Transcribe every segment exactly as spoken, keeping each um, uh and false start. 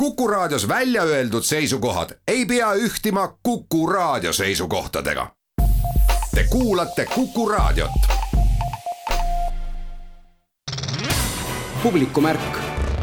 Kuku Raadios välja öeldud seisukohad ei pea ühtima Kuku Raadio seisukohtadega. Te kuulate Kuku Raadiot. Publikumärk.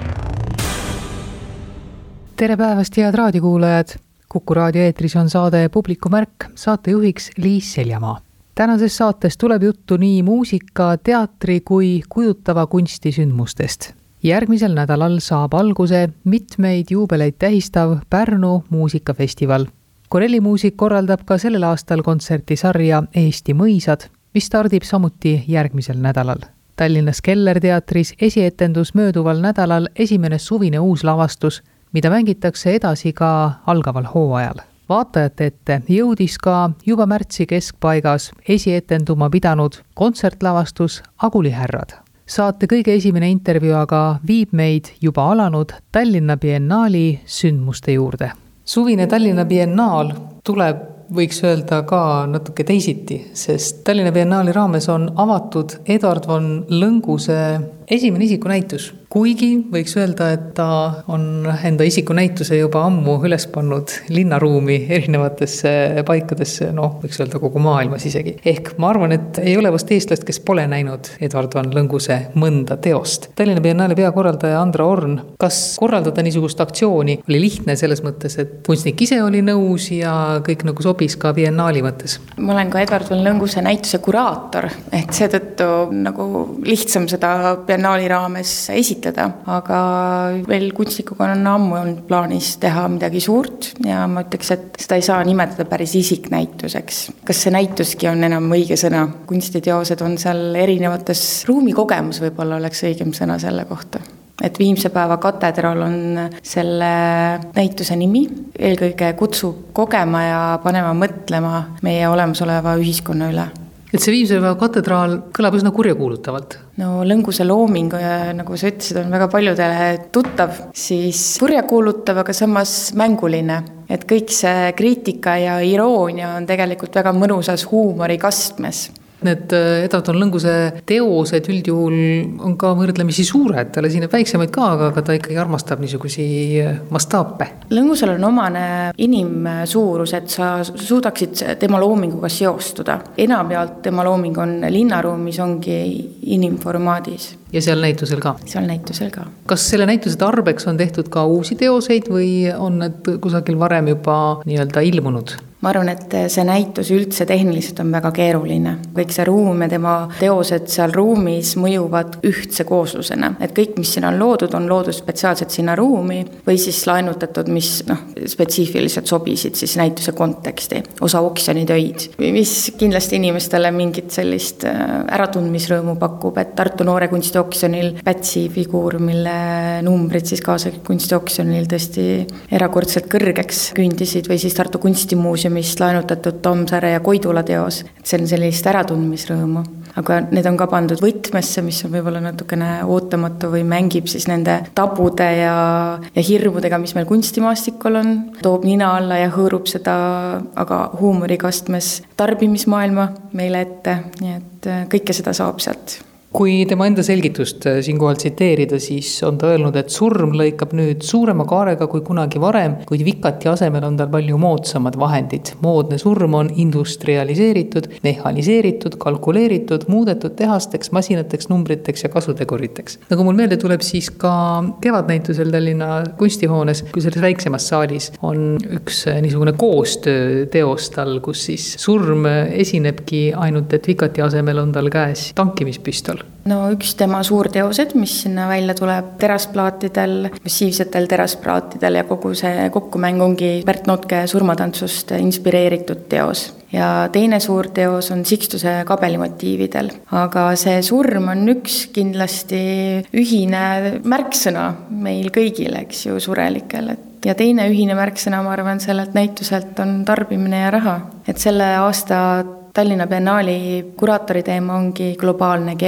Tere päevast, head raadiokuulajad! Kuku Raadio eetris on saade Publikumärk, saatejuhiks Liis Seljamaa. Tänases saates tuleb juttu nii muusika, teatri kui kujutava kunsti sündmustest. Järgmisel nädalal saab alguse mitmeid juubeleid tähistav Pärnu muusikafestival. Corelli muusik korraldab ka sellel aastal kontsertisarja Eesti mõisad, mis stardib samuti järgmisel nädalal. Tallinnas Keller teatris esietendus mööduval nädalal esimene suvine uus lavastus, mida mängitakse edasi ka algaval hooajal. Vaatajate ette jõudis ka juba märtsi keskpaigas esietenduma pidanud kontsertlavastus Aguli härrad. Saate kõige esimene intervjuu aga viib meid juba alanud Tallinna Biennaali sündmuste juurde. Suvine Tallinna Biennaal tuleb, võiks öelda, ka natuke teisiti, sest Tallinna Biennaali raames on avatud Eduard von Lõnguse esimene isikunäitus. Kuigi võiks öelda, et ta on enda isikunäituse juba ammu üles pannud linnaruumi erinevatesse paikadesse, noh, võiks öelda kogu maailmas isegi. Ehk ma arvan, et ei ole vast eestlast, kes pole näinud Eduard von Lõnguse mõnda teost. Tallinna Biennaali peakorraldaja Andra Orn, kas korraldada niisugust aktsiooni oli lihtne selles mõttes, et kunstnik ise oli nõus ja kõik nagu sobis ka Biennaali mõttes? Ma olen ka Eduard von Lõnguse näituse kuraator, et seetõttu nagu lihtsam seda Biennaali raames esitada. Aga veel kunstnikuga on ammu olnud plaanis teha midagi suurt ja ma ütleks, et seda ei saa nimetada päris isiknäituseks. Kas see näituski on enam õige sõna? Kunstiteosed on seal erinevates ruumikogemus, võib-olla oleks õigem sõna selle kohta. Et Viimsepäeva katedraal on selle näituse nimi. Eelkõige kutsub kogema ja panema mõtlema meie olemasoleva ühiskonna üle. Et see Viimsepäeva katedraal kõlab üsna kurjakuulutavalt. No Lõnguse looming, nagu sa ütlesid, on väga paljudele tuttav, siis kurjakuulutav, aga samas mänguline. Et kõik see kriitika ja iroonia on tegelikult väga mõnusas huumori kastmes. Need Eduard von Lõnguse teosed üldjuhul on ka võrdlemisi suured, talle siin väiksemaid ka, aga ta ikkagi armastab niisugusi mastaape. Lõngusel on omane inimsuurus, et sa suudaksid tema loominguga seostuda. Enamjaolt tema looming on linnaruumis, ongi inimformaadis. Ja seal näitusel ka? Seal näitusel ka. Kas selle näituse tarbeks on tehtud ka uusi teoseid või on need kusagil varem juba nii-öelda ilmunud? Ma arvan, et see näitus üldse tehniliselt on väga keeruline. Kõik see ruum ja tema teosed seal ruumis mõjuvad ühtse kooslusena. Et kõik, mis siin on loodud, on loodud spetsiaalselt sinna ruumi või siis laenutatud, mis noh, spetsiifiliselt sobisid siis näituse konteksti. Osa oksjonitöid, mis kindlasti inimestele mingit sellist äratundmisrõõmu pakub, et Tartu noore kunstioksjonil Pätsi figuur, mille numbrid siis kaasa kunstioksjonil tõesti erakordselt kõrgeks küündisid või siis Tartu kunstimuuseum mis laenutatud Tammsaare ja Koidula teos. Et see on sellist äratundmisrõõmu. Aga need on ka pandud võtmesse, mis on võib-olla natukene ootamatu või mängib siis nende tabude ja, ja hirmudega, mis meil kunstimaastikul on. Toob nina alla ja hõõrub seda, aga huumorikastmes tarbimismaailma meile ette. Nii et kõike seda saab sealt. Kui tema enda selgitust siinkohal tsiteerida, siis on ta öelnud, et surm lõikab nüüd suurema kaarega kui kunagi varem, kuid vikati asemel on tal palju moodsamad vahendid. Moodne surm on industrialiseeritud, mehaniseeritud, kalkuleeritud, muudetud tehasteks, masinateks, numbriteks ja kasuteguriteks. Nagu mul meelde tuleb, siis ka kevadnäitusel Tallinna kunstihoones, kui selles väiksemas saalis on üks niisugune koostöö teostal, kus siis surm esinebki ainult, et vikati asemel on tal käes tankimispüstol. No üks tema suurteosed, mis sinna välja tuleb terasplaatidel, massiivsetel terasplaatidel ja kogu see kokkumäng ongi Pärt Notke surmatantsust inspireeritud teos. Ja teine suur teos on Sikstuse kabelimotiividel. Aga see surm on üks kindlasti ühine märksõna meil kõigile, eks ju, surelikel. Ja teine ühine märksõna, ma arvan, sellelt näituselt on tarbimine ja raha. Et selle aasta Tallinna Biennaali kuraatori teema ongi globaalne keel ja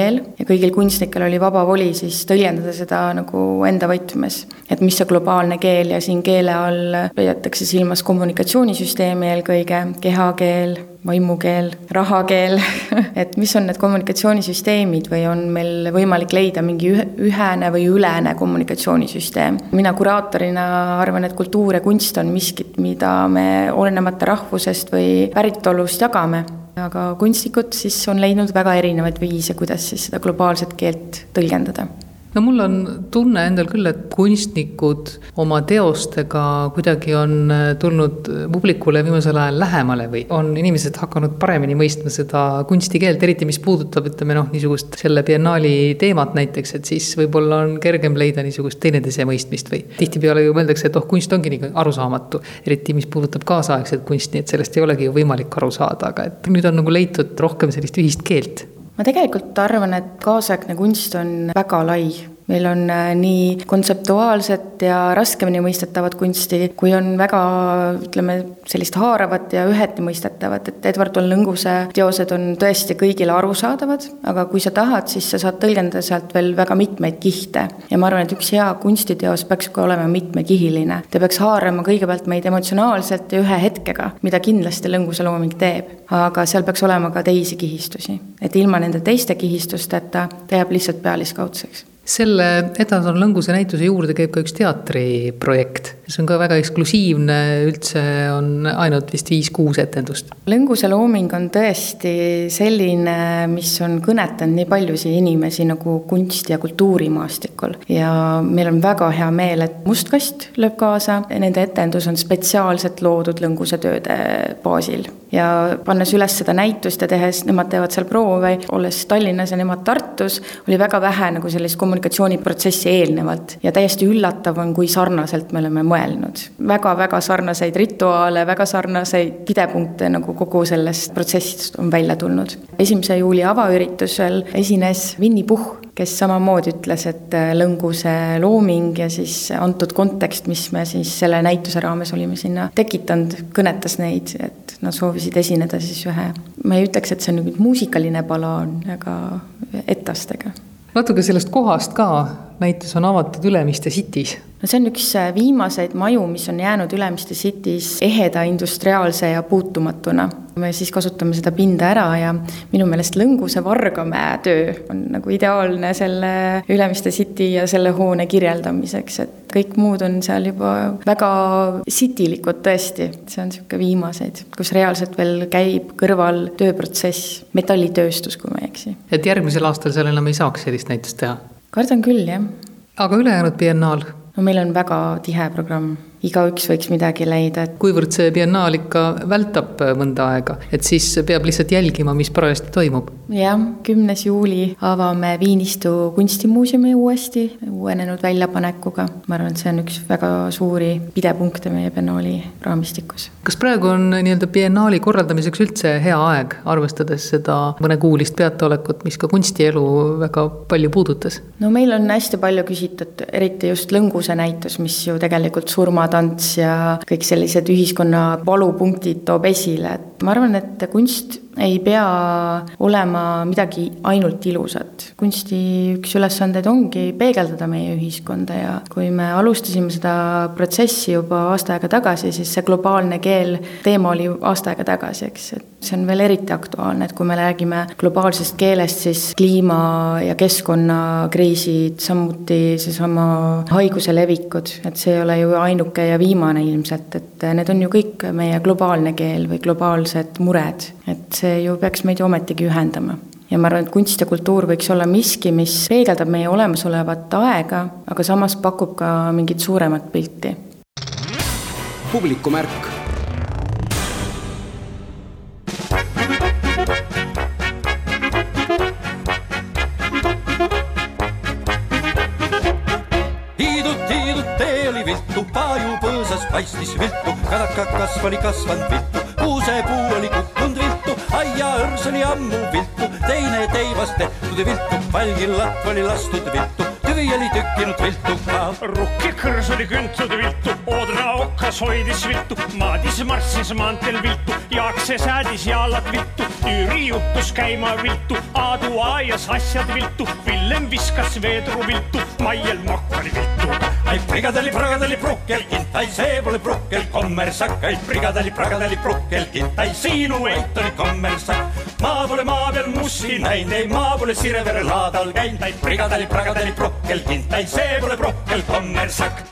kõigil kunstnikel oli vaba voli siis tõlgendada seda nagu enda võtmes. Et mis see globaalne keel ja siin keele all peetakse silmas kommunikatsioonisüsteemi eelkõige, kehakeel, vaimukeel, rahakeel, et mis on need kommunikatsioonisüsteemid või on meil võimalik leida mingi ühene või ülene kommunikatsioonisüsteem. Mina kuraatorina arvan, et kultuur ja kunst on miskit, mida me olenemata rahvusest või päritolust jagame. Aga kunstnikud siis on leidnud väga erinevaid viise, kuidas siis seda globaalset keelt tõlgendada. No mul on tunne endal küll, et kunstnikud oma teostega kuidagi on tulnud publikule viimasel ajal lähemale või on inimesed hakanud paremini mõistma seda kunstikeelt, eriti mis puudutab, ütleme noh, niisugust selle biennaali teemat näiteks, et siis võib-olla on kergem leida niisugust teineteise mõistmist või tihtipeale ju mõeldakse, et oh, kunst ongi nii arusaamatu, eriti mis puudutab kaasaegset kunsti, et sellest ei olegi ju võimalik aru saada, aga et nüüd on nagu leitud rohkem sellist ühist keelt. Ma tegelikult arvan, et kaasaegne kunst on väga lai. Meil on nii kontseptuaalset ja raskemini mõistetavat kunsti, kui on väga, ütleme, sellist haaravat ja üheti mõistetavat, et Edward Lõnguse teosed on tõesti kõigile arusaadavad, aga kui sa tahad, siis sa saad tõlgendada sealt veel väga mitmeid kihte. Ja ma arvan, et üks hea kunstiteos peaks ka olema mitmekihiline. Ta peaks haarama kõigepealt meid emotsionaalselt ja ühe hetkega, mida kindlasti Lõnguse looming teeb, aga seal peaks olema ka teisi kihistusi. Et ilma nende teiste kihistusteta ta jääb lihtsalt pealiskaudseks. Selle Edward Lõnguse näituse juurde käib ka üks teatriprojekt. See on ka väga eksklusiivne, üldse on ainult vist viis kuus etendust. Lõnguse looming on tõesti selline, mis on kõnetanud nii paljusi inimesi nagu kunsti- ja kultuurimaastikul. Ja meil on väga hea meel, et Mustkast lööb kaasa. Nende etendus on spetsiaalselt loodud Lõnguse tööde baasil. Ja pannes üles seda näitust ja tehes, nemad teevad seal proove, olles Tallinnas ja nemad Tartus, oli väga vähe nagu sellist kommunikatsiooniprotsessi eelnevalt ja täiesti üllatav on, kui sarnaselt me oleme mõelnud. Väga-väga sarnaseid rituaale, väga sarnaseid pidepunkte nagu kogu sellest protsessist on välja tulnud. esimese juuli avaüritusel esines Winnie Puhh, kes samamoodi ütles, et Lõnguse looming ja siis antud kontekst, mis me siis selle näituse raames olime sinna tekitanud, kõnetas neid, et nad soovisid esineda siis ühe. Ma ei ütleks, et see on nüüd muusikaline palaan, aga etastega. Natuke sellest kohast ka, näitus on avatud Ülemiste City's. No see on üks viimaseid maju, mis on jäänud Ülemiste City's eheda, industriaalse ja puutumatuna. Me siis kasutame seda pinda ära ja minu meelest Lõnguse Vargamäe töö on nagu ideaalne selle Ülemiste City ja selle hoone kirjeldamiseks, et kõik muud on seal juba väga sitilikud tõesti. See on siuke viimaseid, kus reaalselt veel käib kõrval tööprotsess, metallitööstus, kui ma ei eksi. Et järgmisel aastal seal enam ei saaks sellist näitust teha? Kardan küll, jah. Aga ülejäänud biennaal? No meil on väga tihe programm. Igaüks võiks midagi leida. Kuivõrd see biennaal ikka vältab mõnda aega, et siis peab lihtsalt jälgima, mis parajasti toimub. Jah, kümnes juuli avame Viinistu kunstimuuseumi uuesti, uuenenud väljapanekuga. Ma arvan, et see on üks väga suuri pidepunkte meie biennaali raamistikus. Kas praegu on nii-öelda biennaali korraldamiseks üldse hea aeg, arvestades seda mõnekuulist peataolekut, mis ka kunstielu väga palju puudutas? No meil on hästi palju küsitud, eriti just Lõnguse näitus, mis ju tegelikult surma tants ja kõik sellised ühiskonna valupunktid toob esile. Et ma arvan, et kunst ei pea olema midagi ainult ilusat. Kunsti üks ülesandeid ongi peegeldada meie ühiskonda ja kui me alustasime seda protsessi juba aasta aega tagasi, siis see globaalne keel teema oli aasta aega tagasi, eks. Et see on veel eriti aktuaalne, et kui me räägime globaalsest keelest, siis kliima- ja keskkonnakriisid, samuti seesama haiguse levikud, et see ei ole ju ainuke ja viimane ilmselt, et need on ju kõik meie globaalne keel või globaalsed mured, et see ju peaks meid ju ometigi ühendama. Ja ma arvan, et kunst ja kultuur võiks olla miski, mis peegeldab meie olemasolevat aega, aga samas pakub ka mingit suuremat pilti. Publikumärk. Hiidut, hiidut, tee oli viltu, paaju põõsas paistis viltu, kadaka kasvali kasvand viltu, kuusepuu oli kukkunud viltu, aia õrs oli ammu viltu, teine teivast tehtud viltu, palgillapp oli lastud viltu, tüvi oli tükkinud viltu ka. Rukki kõrs oli küntud viltu, Oodra okkas hoidis viltu, Maadis marssis maanteel viltu, Jaakse säädis jaalad viltu, Jüri juhtus käima viltu, Aadu aias asjad viltu, Villem viskas veedru viltu, Maiel mokkali viltu. Ai brigadali, pragadali, prukkel, kintai, see pole prukkel, kommersak. Ai brigadali, pragadali, prukkel, kintai, siinu eitoni kommersak. Maa pole maa peal mussi näinud, ei maa pole Sirevere laadal käinud. Ai brigadali, pragadali, prukkel, kintai, see pole prukkel, kommersak.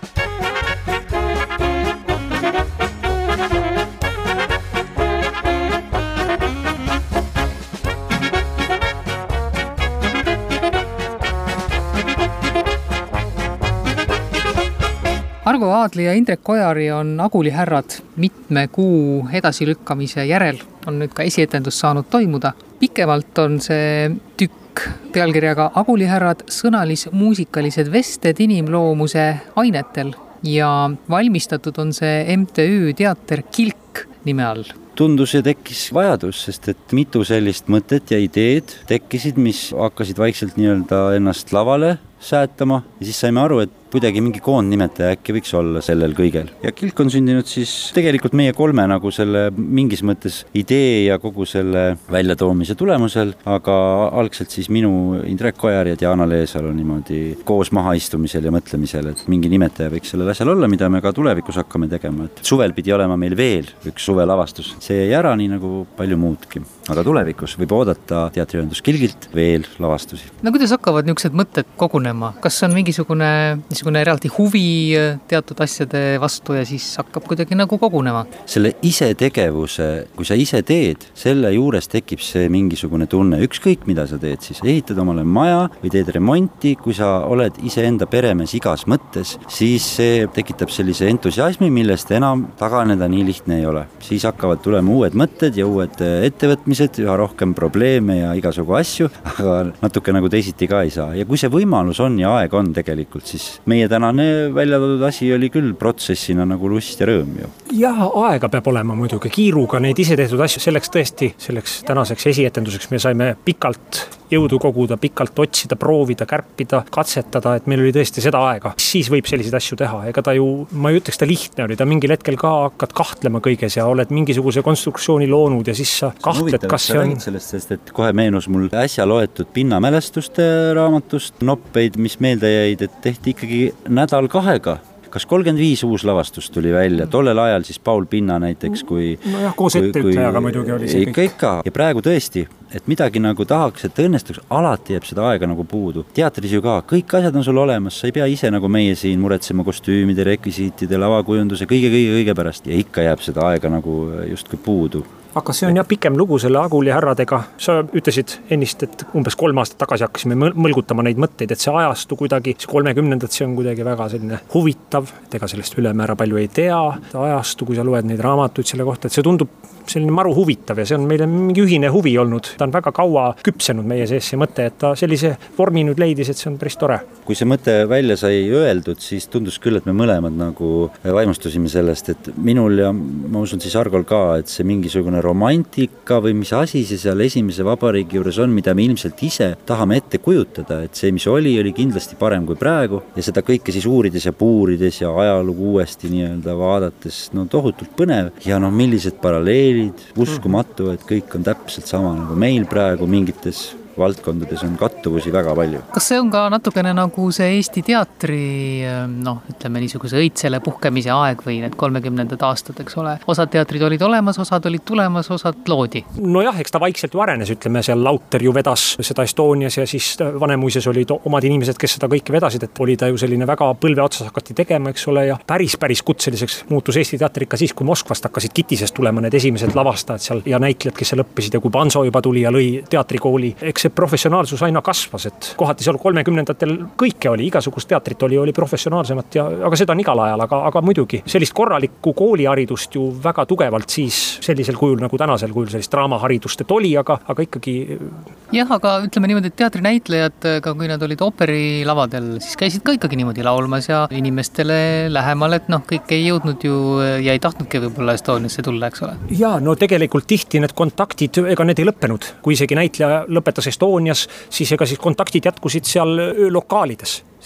Argo Aadli ja Indrek Ojari on Aguli härrad mitme kuu edasilükkamise järel on nüüd ka esietendus saanud toimuda. Pikemalt on see tükk pealkirjaga Aguli härrad sõnalis-muusikalised vested inimloomuse ainetel ja valmistatud on see M T Ü Teater Kilk nime all. Tundus ja tekkis vajadus, sest et mitu sellist mõtet ja ideed tekkisid, mis hakkasid vaikselt nii-öelda ennast lavale säätama ja siis saime aru, et kuidagi mingi koondnimetaja äkki võiks olla sellel kõigel. Ja Kilk on sündinud siis tegelikult meie kolme nagu selle mingis mõttes idee ja kogu selle väljatoomise tulemusel, aga algselt siis minu Indrek Ojar ja Diana Leesalu niimoodi koos mahaistumisel ja mõtlemisel, et mingi nimetaja võiks sellel asjal olla, mida me ka tulevikus hakkame tegema. Et suvel pidi olema meil veel üks suvelavastus. See jäi ära nii nagu palju muudki. Aga tulevikus võib oodata teatriühendus Kilgilt veel lavastusi. No kuidas hakkavad niisugused mõtted kogunema? Kas on mingisugune, niisugune reaalti huvi teatud asjade vastu ja siis hakkab kuidagi nagu kogunema? Selle ise tegevuse, kui sa ise teed, selle juures tekib see mingisugune tunne. Ükskõik mida sa teed, siis ehitad omale maja või teed remonti, kui sa oled ise enda peremees igas mõttes, siis see tekitab sellise entusiasmi, millest enam taganeda nii lihtne ei ole. Siis hakkavad tulema uued mõtted ja uued ettevõtmised, üha rohkem probleeme ja igasugu asju, aga natuke nagu teisiti ka ei saa. Ja kui see võimalus on ja aeg on tegelikult, siis meie tänane väljatoodud asi oli küll protsessina nagu lust ja rõõm ju. Jah, aega peab olema muidugi kiiruga neid ise tehtud asju, selleks tõesti, selleks tänaseks esietenduseks me saime pikalt jõudu koguda, pikalt otsida, proovida, kärpida, katsetada, et meil oli tõesti seda aega. Siis võib selliseid asju teha, ega ta ju, ma ei ütleks, ta lihtne oli, ta mingil hetkel ka hakkad kahtlema kõiges ja oled mingisuguse konstruktsiooni loonud ja siis sa kahtled, kas see on... Sellest, sest et kohe meenus mul äsja loetud pinnamälestuste raamatust noppeid, mis meelde jäid, et tehti ikkagi nädal kahega. Kas kolmkümmend viis uus lavastus tuli välja, tollel ajal siis Paul Pinna näiteks, kui... No jah, koos etteütlejaga muidugi oli see kõik. Ikka, ja praegu tõesti, et midagi nagu tahaks, et õnnestuks, alati jääb seda aega nagu puudu. Teatris ju ka, kõik asjad on sul olemas, sa ei pea ise nagu meie siin muretsema kostüümide, rekvisiitide, lavakujunduse, kõige, kõige, kõige pärast. Ja ikka jääb seda aega nagu justkui puudu. Aga see on jah pikem lugu selle Aguli härradega. Sa ütlesid ennist, et umbes kolm aastat tagasi hakkasime mõlgutama neid mõtteid, et see ajastu kuidagi, see kolmekümnendad, see on kuidagi väga selline huvitav, et ega sellest ülemäära palju ei tea. Ajastu, kui sa loed neid raamatuid selle kohta, et see tundub selline maru huvitav ja see on meile mingi ühine huvi olnud. Ta on väga kaua küpsenud meie sees see mõte, et ta sellise vormi nüüd leidis, et see on päris tore. Kui see mõte välja sai öeldud, siis tundus küll, et me mõlemad nagu vaimustusime sellest, et minul ja ma usun siis Argol ka, et see mingisugune romantika või mis asi see seal esimese vabariigi juures on, mida me ilmselt ise tahame ette kujutada, et see, mis oli, oli kindlasti parem kui praegu ja seda kõike siis uurides ja puurides ja ajalugu uuesti nii-öelda vaadates, no tohutult põnev ja no millised paralleelid, uskumatu, et kõik on täpselt sama nagu meil praegu mingites valdkondades on kattuvusi väga palju. Kas see on ka natukene nagu see Eesti teatri, noh, ütleme niisuguse õitsele puhkemise aeg või need kolmekümnendad aastad, eks ole? Osad teatrid olid olemas, osad olid tulemas, osad loodi. No jah, eks ta vaikselt ju arenes, ütleme, seal Lauter ju vedas seda Estonias ja siis Vanemuises olid omad inimesed, kes seda kõike vedasid, et oli ta ju selline väga põlve otsas hakati tegema, eks ole, ja päris, päris kutseliseks muutus Eesti teatri ikka siis, kui Moskvast hakkasid Kitisest tulema need esimesed lavastajad seal ja näitlejad, kes seal õppisid ja kui Banso juba tuli ja lõi teatrikooli. Eks professionaalsus aina kasvas, et kohati seal kolmekümnendatel kõike oli, igasugust teatrit oli, oli professionaalsemat ja, aga seda on igal ajal, aga, aga muidugi sellist korralikku kooliharidust ju väga tugevalt siis sellisel kujul nagu tänasel kujul sellist draamaharidust, et oli, aga, aga ikkagi... Jah, aga ütleme niimoodi, et teatrinäitlejad, ka kui nad olid operilavadel, siis käisid ka ikkagi niimoodi laulmas ja inimestele lähemal, et noh, kõik ei jõudnud ju ja ei tahtnudki võib-olla Estoniasse tulla, eks ole? Ja, no tegelikult tihti need kontaktid, ega need ei lõppenud, kui isegi näitleja lõpetas Estonias, siis ega siis kontaktid jätkusid seal öölokaalides.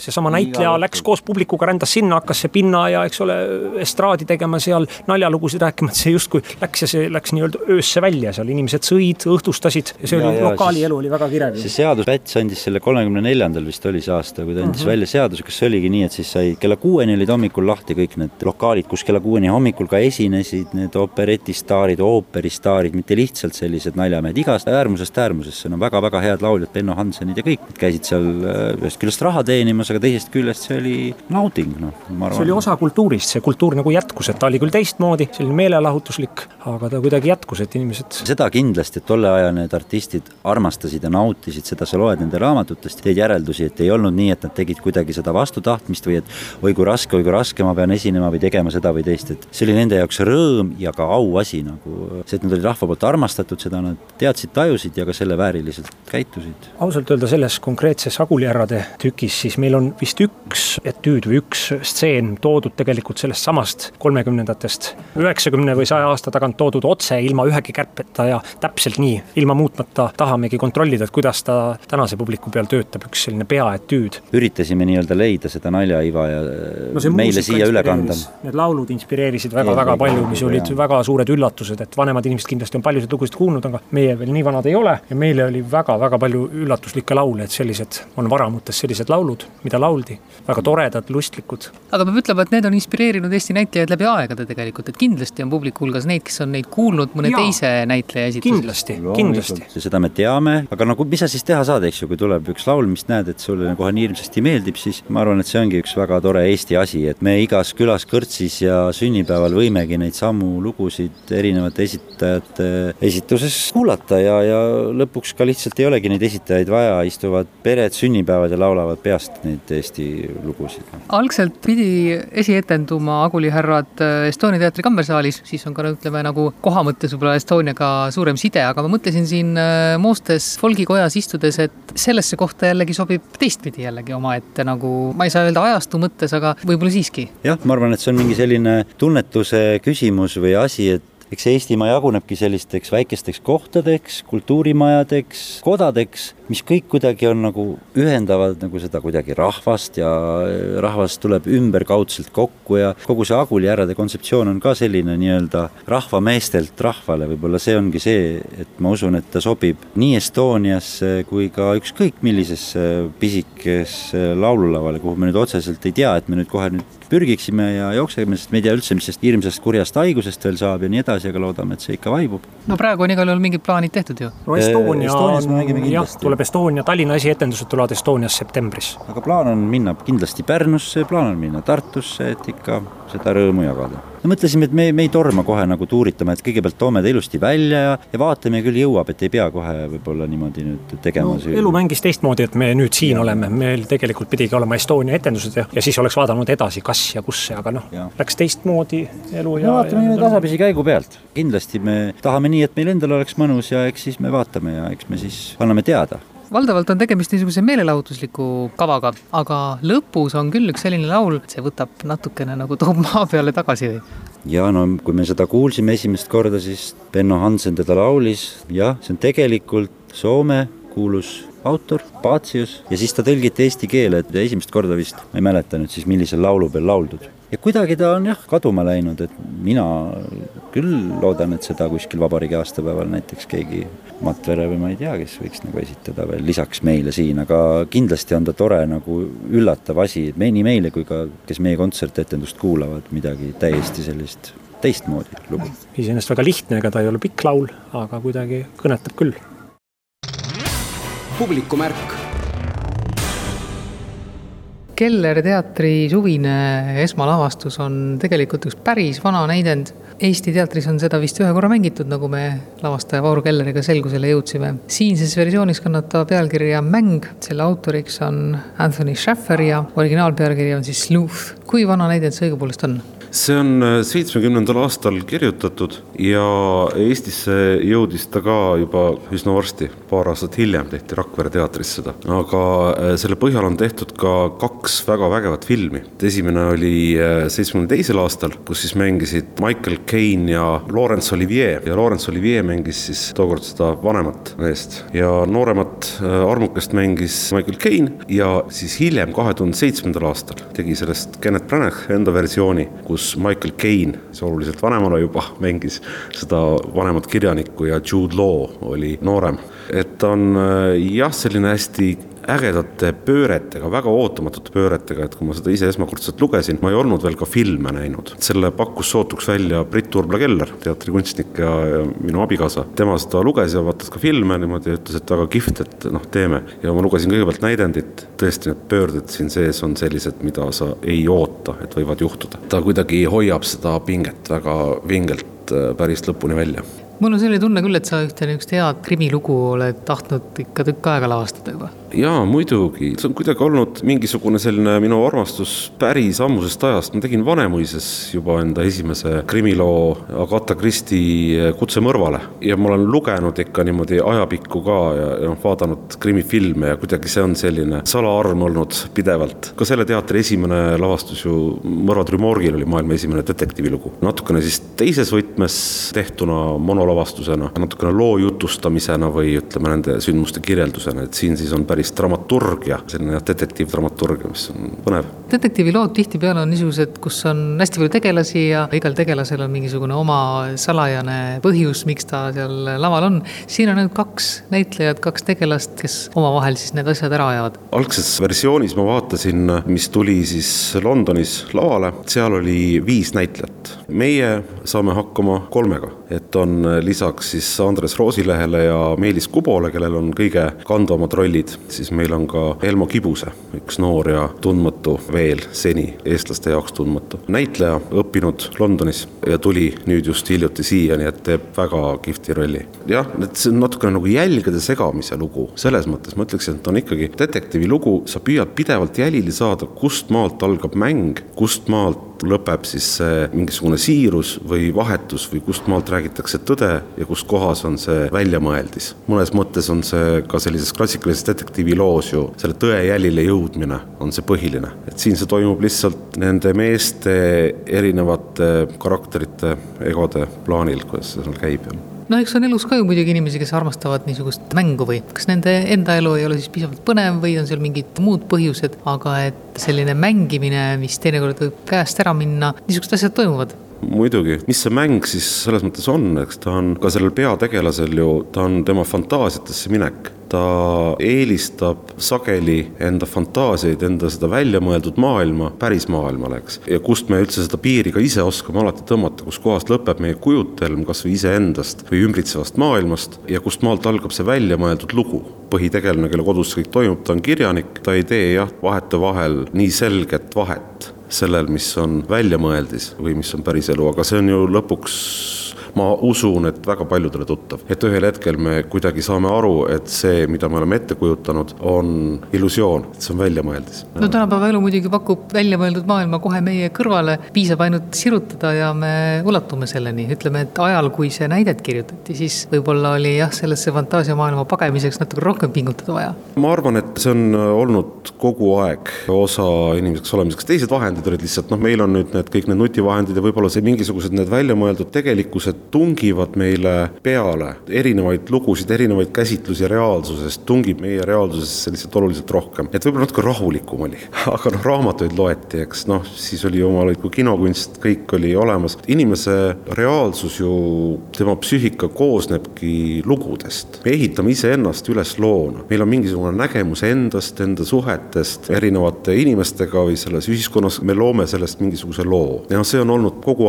seesama näitleja läks koos publikuga, rändas sinna, hakkas see pinna ja eks ole estraadi tegema seal, naljalugusid rääkima, et see justkui läks ja see läks nii-öelda öösse välja, seal inimesed sõid, õhtustasid ja see ja, oli, ja, lokaali siis, elu oli väga kirev. See seadus Päts andis selle kolmekümne neljandal vist oli see aasta, kui ta andis uh-huh. välja seadus, kas see oligi nii, et siis sai kella kuueni olid hommikul lahti kõik need lokaalid, kus kella kuueni hommikul ka esinesid need operetistaarid, ooperistaarid, mitte lihtsalt sellised naljamehed, igast äärmusest äärmusesse, no väga-väga head lauljad, Benno Hansenid ja kõik, käisid seal ühest küljest raha teenimas, aga teisest küljest see oli nauding. No, see oli osa kultuurist, see kultuur nagu jätkus, et ta oli küll teistmoodi, selline meelelahutuslik, aga ta kuidagi jätkus, et inimesed... Seda kindlasti, et tolle aja need artistid armastasid ja nautisid, seda sa loed nende raamatutest, teed järeldusi, et ei olnud nii, et nad tegid kuidagi seda vastutahtmist või et oi kui raske, oi kui raske ma pean esinema või tegema seda või teist, et see oli nende jaoks rõõm ja ka auasi nagu, see, et nad olid rahva poolt armastatud, seda nad teadsid, tajusid ja ka selle vääriliselt käitusid. Ausalt öelda selles konkreetses Agulierrade tükis, siis meil on vist üks etüüd või üks stseen toodud tegelikult sellest samast kolmekümnendatest üheksakümne või saja aasta tagant toodud otse ilma ühegi kärpeta ja täpselt nii, ilma muutmata tahamegi kontrollida, et kuidas ta tänase publiku peal töötab, üks selline peaetüüd. Üritasime nii-öelda leida seda naljaiva ja no meile siia üle kanda. Need laulud inspireerisid väga-väga palju, mis olid ja. väga suured üllatused, et vanemad inimesed kindlasti on paljusid lugusid kuulnud, aga meie veel nii vanad ei ole ja meile oli väga-väga palju üllatuslikke laule, et sellised on varamutes sellised laulud, mida lauldi, väga toredad, lustlikud. Aga peab ütlema, et need on inspireerinud Eesti näitlejaid läbi aegade tegelikult, et kindlasti on publiku hulgas neid, kes on neid kuulnud mõne ja. teise näitleja esituses. Kindlasti, kindlasti. Seda me teame, aga no mis sa siis teha saad, eks ju, kui tuleb üks laul, mis näed, et sulle kohe nii hirmsasti meeldib, siis ma arvan, et see ongi üks väga tore Eesti asi, et me igas külas, kõrtsis ja sünnipäeval võimegi neid samu lugusid erinevate esitajate esituses kuulata ja, ja lõpuks ka lihtsalt ei olegi neid esitajaid vaja, istuvad pered sünnipäevad ja laulavad peast neid Eesti lugusid. Algselt pidi esietenduma Agulierad Estonia teatri kammersaalis, siis on ka ütleme nagu koha mõttes võib-olla Estoniaga suurem side, aga ma mõtlesin siin Moostes folgikojas istudes, et sellesse kohta jällegi sobib teistpidi jällegi oma ette nagu, ma ei saa öelda ajastu mõttes, aga võib-olla siiski. Jah, ma arvan, et see on mingi selline tunnetuse küsimus või asi, et eks Eestimaa jagunebki sellisteks väikesteks kohtadeks, kultuurimajadeks, kodadeks, mis kõik kuidagi on nagu ühendavad nagu seda kuidagi rahvast ja rahvas tuleb ümberkaudselt kokku ja kogu see Agulierade kontseptsioon on ka selline nii-öelda rahvameestelt rahvale, võib-olla see ongi see, et ma usun, et ta sobib nii Estoniasse kui ka ükskõik millisesse pisikesse laululavale, kuhu me nüüd otseselt ei tea, et me nüüd kohe nüüd pürgiksime ja jookseme, sest me ei tea üldse, mis sest hirmsast kurjast haigusest veel saab ja nii edasi, aga loodame, et see ikka vaibub. No praegu on igal juhul mingid plaanid tehtud ju. No Estonia, on, jah, tuleb Estonia, Tallinna esietendused tulevad Estonias septembris. Aga plaan on minna kindlasti Pärnusse, plaan on minna Tartusse, et ikka seda rõõmu jagada. Me mõtlesime, et me, me ei torma kohe nagu tuuritama, et kõigepealt toome ta ilusti välja ja, ja vaatame küll jõuab, et ei pea kohe võib-olla niimoodi nüüd tegema. No, elu mängis teistmoodi, et me nüüd siin ja. oleme, meil tegelikult pidigi olema Estonia etendused ja, ja siis oleks vaadanud edasi, kas ja kus, aga noh, ja. läks teistmoodi elu ja... No vaatame ja, tasapisi käigu pealt. Kindlasti me tahame nii, et meil endal oleks mõnus ja eks siis me vaatame ja eks me siis anname teada. Valdavalt on tegemist niisuguse meelelahutusliku kavaga, aga lõpus on küll üks selline laul, see võtab natukene nagu toob maa peale tagasi või? Ja no kui me seda kuulsime esimest korda, siis Benno Hansen teda laulis, jah, see on tegelikult Soome kuulus autor, Patsius, ja siis ta tõlgiti eesti keele, et esimest korda vist, ma ei mäleta nüüd siis, millisel laulu peal lauldud. Ja kuidagi ta on jah kaduma läinud, et mina küll loodan, et seda kuskil vabariigi aastapäeval näiteks keegi Matvere või ma ei tea, kes võiks nagu esitada veel lisaks meile siin, aga kindlasti on ta tore nagu üllatav asi, et me, nii meile kui ka, kes meie kontsertetendust kuulavad, midagi täiesti sellist teistmoodi lugu. Iseenesest väga lihtne, ega ta ei ole pikk laul, aga kuidagi kõnetab küll. Publikumärk. Keller teatri suvine esmalavastus on tegelikult üks päris vana näidend. Eesti teatris on seda vist ühe korra mängitud, nagu me lavastaja Vauru Kelleriga selgusele jõudsime. Siinses versioonis kannata pealkirja Mäng, selle autoriks on Anthony Schaffer ja originaalpealkiri on siis Sleuth. Kui vana näidend see õigupoolest on? see on seitsmekümnendal aastal kirjutatud ja Eestisse jõudis ta ka juba üsna varsti, paar aastat hiljem tehti Rakvere teatris seda. Aga selle põhjal on tehtud ka kaks väga vägevat filmi. Esimene oli seitsmekümne teisel aastal, kus siis mängisid Michael Caine ja Laurence Olivier. Ja Laurence Olivier mängis siis tookord seda vanemat meest. Ja nooremat armukest mängis Michael Caine ja siis hiljem kahe tuhande seitsmendal aastal tegi sellest Kenneth Branagh enda versiooni, kus Michael Caine, see oluliselt vanemana juba, mängis seda vanemat kirjanikku ja Jude Law oli noorem. Et on jah, selline hästi ägedate pööretega, väga ootamatute pööretega, et kui ma seda ise esmakordselt lugesin, ma ei olnud veel ka filme näinud. Selle pakkus sootuks välja Britt Urbla-Keller, teatrikunstnik ja, ja minu abikaasa. Tema seda luges ja vaatas ka filme niimoodi ja ütles, et väga kihvt, et noh, teeme. Ja ma lugesin kõigepealt näidendit, tõesti need pöörded siin sees on sellised, mida sa ei oota, et võivad juhtuda. Ta kuidagi hoiab seda pinget väga vingelt päris lõpuni välja. Mul on selline tunne küll, et sa ühte niisugust head krimilugu oled tahtnud ikka tükk aega lavastada juba. Jaa, muidugi. See on kuidagi olnud mingisugune selline minu armastus päris ammusest ajast. Ma tegin Vanemuises juba enda esimese krimiloo Agatha Christie Kutse mõrvale. Ja ma olen lugenud ikka niimoodi ajapikku ka ja, ja vaadanud krimifilme ja kuidagi see on selline salaarm olnud pidevalt. Ka selle teatri esimene lavastus ju Mõrvad Rümorgil oli maailma esimene detektiivilugu. Natukene siis teises võtmes tehtuna monolavastusena, natukene loo jutustamisena või ütleme nende sündmuste kirjeldusena, et siin siis on päris dramaturgia, selline detektiivdramaturgia, mis on põnev. Detektiivilood tihtipeale on niisugused, kus on hästi palju tegelasi ja igal tegelasel on mingisugune oma salajane põhjus, miks ta seal laval on. Siin on ainult kaks näitlejad, kaks tegelast, kes omavahel siis need asjad ära ajavad. Algses versioonis ma vaatasin, mis tuli siis Londonis lavale, seal oli viis näitlejat. Meie saame hakkama kolmega, et on lisaks siis Andres Roosilehele ja Meelis Kubole, kellel on kõige kandvamad rollid, siis meil on ka Elmo Kibuse, üks noor ja tundmatu veel seni, eestlaste jaoks tundmatu. Näitleja õppinud Londonis ja tuli nüüd just hiljuti siia, nii et teeb väga kihvti rolli. Jah, see on natukene nagu jälgede segamise lugu. Selles mõttes ma ütleksin, et on ikkagi detektiivi lugu, sa püüad pidevalt jälili saada, kust maalt algab mäng, kust maalt lõpeb siis mingisugune siirus või vahetus või kust maalt räägitakse tõde ja kust kohas on see väljamõeldis. Mõnes mõttes on see ka sellises klassikalises detektiivi loos ju selle tõe jälile jõudmine on see põhiline. Et siin see toimub lihtsalt nende meeste erinevate karakterite egode plaanil, kuidas see seal käib. No eks on elus ka ju muidugi inimesi, kes armastavad niisugust mängu või kas nende enda elu ei ole siis piisavalt põnev või on seal mingid muud põhjused, aga et selline mängimine, mis teinekord võib käest ära minna, niisugused asjad toimuvad. Muidugi, mis see mäng siis selles mõttes on, eks ta on ka sellel peategelasel ju, ta on tema fantaasiatesse minek. Ta eelistab sageli enda fantaasiaid, enda seda väljamõeldud maailma päris maailmale, eks. Ja kust me üldse seda piiri ka ise oskame alati tõmmata, kus kohast lõpeb meie kujutelm kas või ise endast või ümbritsevast maailmast ja kust maalt algab see väljamõeldud lugu. Põhitegelane, kelle kodus kõik toimub, ta on kirjanik, ta ei tee jah, vahete vahel nii selget vahet sellel, mis on väljamõeldis või mis on päris elu, aga see on ju lõpuks ma usun, et väga paljudele tuttav. Et ühel hetkel me kuidagi saame aru, et see, mida me oleme ette kujutanud, on illusioon, et see on väljamõeldis. No tänapäeva elu muidugi pakub väljamõeldud maailma kohe meie kõrvale, piisab ainult sirutada ja me ulatume selleni. Ütleme, et ajal, kui see näidet kirjutati, siis võib-olla oli jah, sellesse fantaasiamaailma pagemiseks natuke rohkem pingutada vaja. Ma arvan, et see on olnud kogu aeg osa inimeseks olemiseks. Teised vahendid olid lihtsalt, noh, meil on nüüd need, kõik need nutivahendid ja võib-olla see mingisugused need väljamõeldud tegelikkused tungivad meile peale erinevaid lugusid, erinevaid käsitlusi reaalsusest, tungib meie reaalsusesse lihtsalt oluliselt rohkem. Et võib-olla natuke rahulikum oli, aga noh, raamatuid loeti, eks noh, siis oli omal kui kinokunst, kõik oli olemas. Inimese reaalsus ju, tema psüühika koosnebki lugudest. Me ehitame ise ennast üles loona. Meil on mingisugune nägemus endast, enda suhetest, erinevate inimestega või selles ühiskonnas, me loome sellest mingisuguse loo. Ja see on olnud kogu aeg.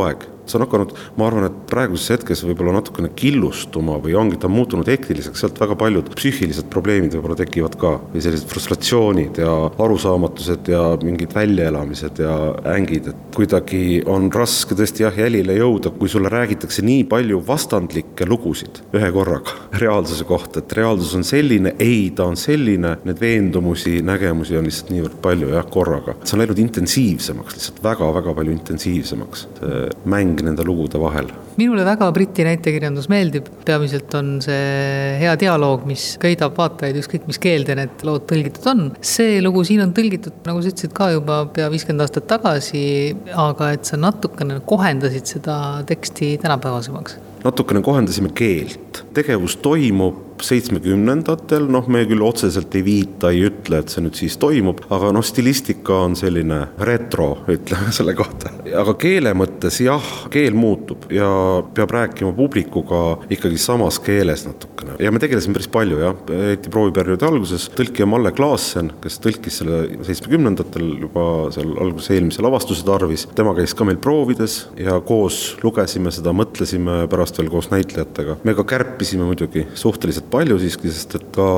see on hakanud, ma arvan, et praeguses hetkes võib-olla natukene killustuma või ongi ta muutunud hektiliseks, sealt väga paljud psüühilised probleemid võib-olla tekivad ka või sellised frustratsioonid ja arusaamatused ja mingid väljaelamised ja ängid, et kuidagi on raske tõesti jah jälile jõuda, kui sulle räägitakse nii palju vastandlikke lugusid ühe korraga reaalsuse kohta, et reaalsus on selline, ei, ta on selline, need veendumusi, nägemusi on lihtsalt niivõrd palju jah korraga. See on läinud intensiivsemaks, lihtsalt väga-väga palju intensiivsemaks, see mäng nende lugude vahel. Minule väga Briti näitekirjandus meeldib, peamiselt on see hea dialoog, mis köidab vaatajaid ükskõik mis keelde need lood tõlgitud on. See lugu siin on tõlgitud, nagu sa ütlesid ka juba pea viiskümmend aastat tagasi, aga et sa natukene kohendasid seda teksti tänapäevasemaks. Natukene kohendasime keelt. Tegevus toimub seitsmekümnendatel, noh me küll otseselt ei viita, ei ütle, et see nüüd siis toimub, aga noh stilistika on selline retro, ütleme selle kohta. Aga keele mõttes jah, keel muutub ja peab rääkima publikuga ikkagi samas keeles natukene. Ja me tegelesime päris palju, jah, eriti prooviperioodi alguses tõlkija Malle Klaassen, kes tõlkis selle seitsmekümnendatel juba seal alguses eelmise lavastuse tarvis. Tema käis ka meil proovides ja koos lugesime seda, mõtlesime pärast veel koos näitlejatega. Me ka kärpisime muidugi suhteliselt palju siiski, sest et ka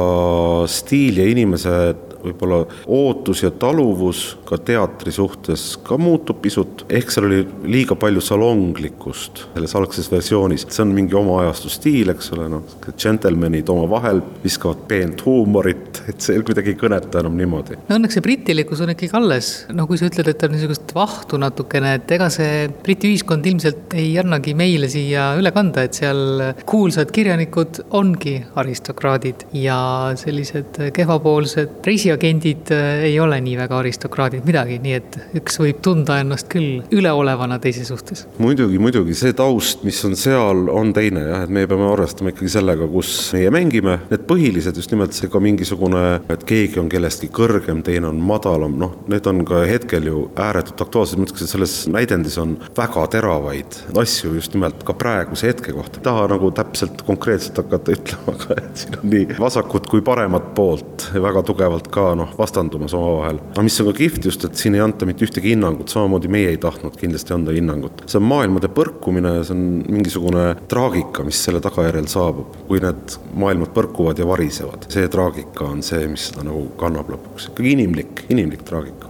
stiil ja inimese võib-olla ootus ja taluvus ka teatri suhtes ka muutub pisut. Ehk seal oli liiga palju salonglikust selles algses versioonis. See on mingi oma ajastu stiil, eks ole, no, gentlemanid oma vahel viskavad peent huumorit, et see kuidagi ei kõneta enam niimoodi. No õnneks see britilikkus on ikkagi alles. No kui sa ütled, et on niisugust vahtu natukene, et ega see briti ühiskond ilmselt ei annagi meile siia üle kanda, et seal kuulsad kirjanikud ongi aristokraadid ja sellised kehvapoolsed reisiagendid ei ole nii väga aristokraadid midagi, nii et üks võib tunda ennast küll üleolevana teise suhtes. Muidugi, muidugi, see taust, mis on seal, on teine, jah, et me peame arvestama ikkagi sellega, kus meie mängime. Need põhilised just nimelt see ka mingisugune, et keegi on kellestki kõrgem, teine on madalam, noh, need on ka hetkel ju ääretult aktuaalsed, mõtleks, et selles näidendis on väga teravaid asju just nimelt ka praeguse hetke kohta. Taha nagu täpselt konkreetselt hakata ütlema, aga et siin on nii vasakut kui paremat poolt ja väga tugevalt ka noh, vastandumas oma vahel. Aga mis on ka kihvt just, et siin ei anta mitte ühtegi hinnangut, samamoodi meie ei tahtnud kindlasti anda hinnangut. See on maailmade põrkumine, see on mingisugune traagika, mis selle tagajärjel saabub, kui need maailmad põrkuvad ja varisevad. See traagika on see, mis seda nagu kannab lõpuks. Ikkagi inimlik, inimlik traagika.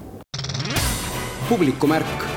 Publikumärk.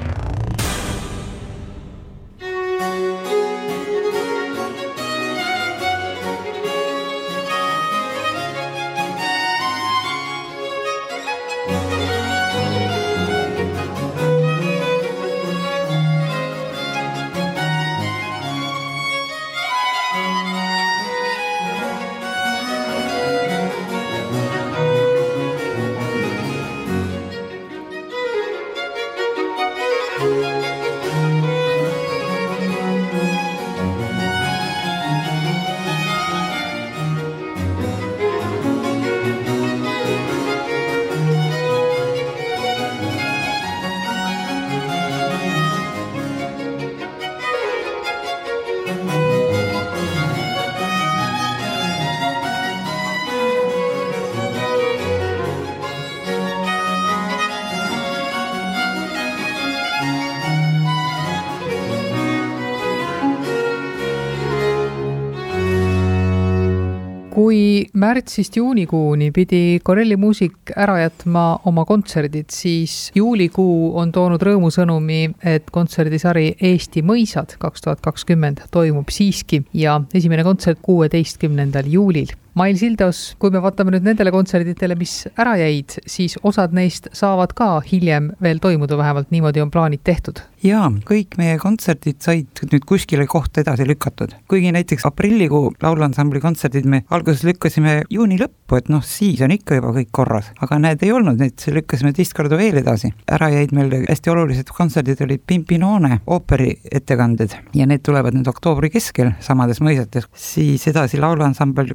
Kui märtsist juunikuuni pidi Corelli muusik ära jätma oma kontserdid, siis juulikuu on toonud rõõmusõnumi, et kontserdisari Eesti mõisad kaks tuhat kakskümmend toimub siiski ja esimene kontsert kuueteistkümnendal juulil. Mail Sildos, kui me vaatame nüüd nendele kontserditele, mis ära jäid, siis osad neist saavad ka hiljem veel toimuda, vähemalt niimoodi on plaanid tehtud. Jaa, kõik meie kontserdid said nüüd kuskile kohta edasi lükatud. Kuigi näiteks aprillikuu lauluansambli kontserdid me alguses lükkasime juuni lõppu, et noh, siis on ikka juba kõik korras. Aga need ei olnud, need lükkasime teist korda veel edasi. Ära jäid meil hästi olulised kontserdid olid Pimpinone ooperi ettekanded ja need tulevad nüüd oktoobri keskel samades mõisates. Siis edasi lauluansambel, mis jäi